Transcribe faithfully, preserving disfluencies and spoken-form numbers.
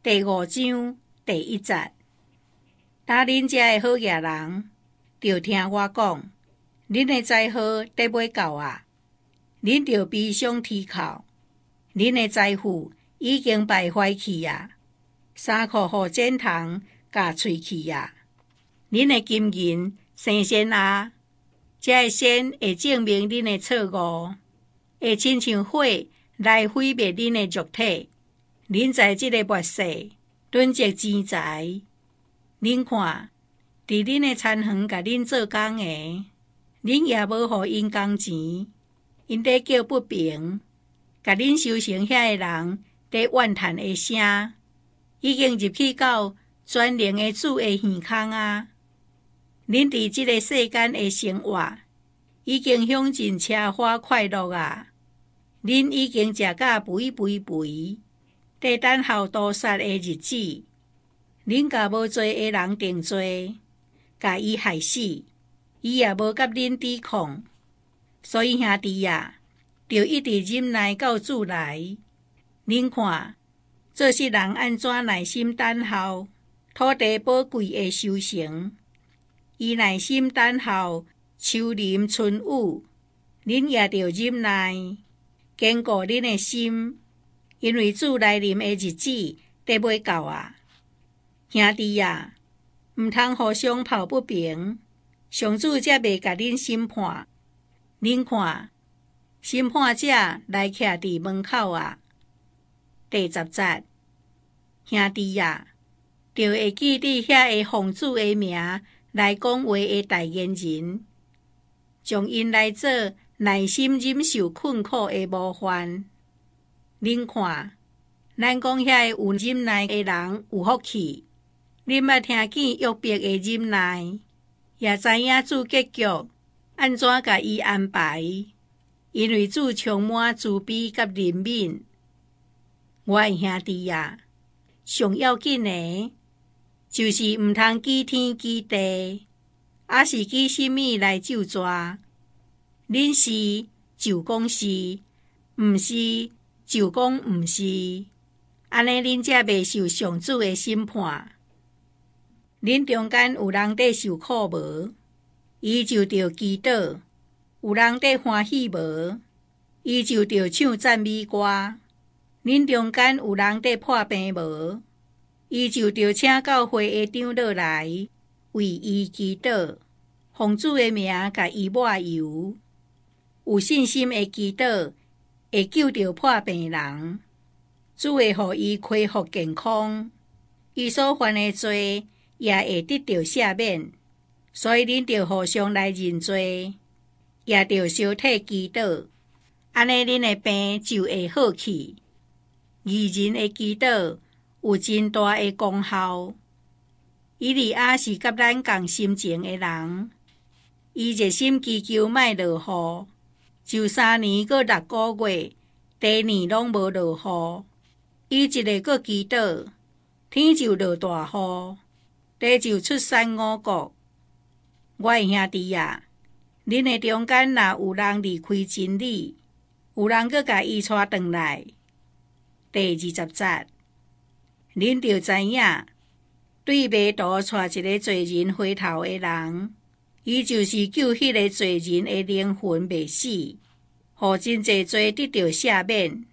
第五章第一節。若恁遮的好野人，就聽我講，恁的災禍得要到啊！恁就悲傷啼哭，恁的財富已經敗壞去啊！衫褲互剪蟲咬喙去啊！恁的金銀生痟啊！這個痟會證明恁的錯誤，會親像火來毀滅恁的肉體。恁在這個末世囤積錢財，恁看，佇恁的田園甲恁做工的，恁也無互因工錢，因在叫不平，甲恁修行遐個人在怨嘆的聲，已經入去到全能的主的耳孔啊！恁佇這個世間的生活，已經享盡奢華快樂啊！恁已經食甲肥肥肥，在等候屠殺的日子。恁甲無罪的人定罪，甲伊害死，伊也無甲恁抵抗。所以兄弟啊，就一直忍耐到主來。恁看，做世人安怎耐心等候土地寶貴的收成？伊耐心等候秋林春雨，恁也着忍耐，堅固恁的心，因為主來臨的日子得要到啊！兄弟啊，毋通互相抱不平，上主才袂甲恁審判。恁看，審判者來徛佇門口啊！第十節，兄弟啊，就會記得遐個奉主的名來講話的代言人，將因來做耐心忍受困苦的模範。恁看，咱講遐個有忍耐的人有福氣。恁捌聽見約伯的忍耐，也知影主結局安怎甲伊安排，因為主充滿慈悲甲憐憫。我的兄弟啊，上要緊的，就是毋通記天記地，還是記什麼來咒詛。恁是就講是，毋是就講毋是，安尼恁才袂受上主的審判。恁中間有人在受苦無？伊就着祈禱；有人在歡喜無？伊就着唱讚美歌。恁中間有人在破病無？伊就着請教會的長老來為伊祈禱，奉主的名甲伊抹油。有信心的祈禱會救着破病人，主會予伊恢復健康，伊所犯的罪也會得到赦免。所以恁着互相來認罪，也着相體祈禱，安尼恁的病就會好去。義人的祈禱有真大的功效。以利亞是甲咱共心情的人，伊熱心祈求莫落雨，就三年擱六個月，第二攏無落雨。伊一個擱祈禱，天就落大雨，地就出產五穀。我的兄弟啊，恁的中間若有人離開真理，有人擱甲伊帶轉來。第二十節，恁就知影，對迷途帶一個罪人回頭的人，伊就是救迄個罪人的靈魂袂死，互真濟罪得到赦免。